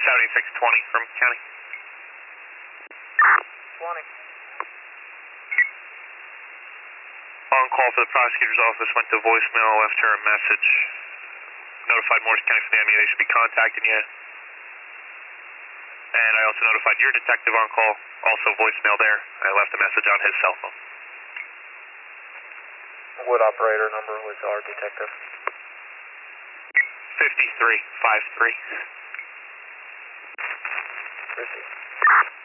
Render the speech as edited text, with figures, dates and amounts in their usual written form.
7620 from county. 20. On call for the prosecutor's office, went to voicemail, left her a message. Notified Morris County from the ME they should be contacting you. And I also notified your detective on call, also voicemail there. I left a message on his cell phone. What operator number was our detective? 5353. Receive.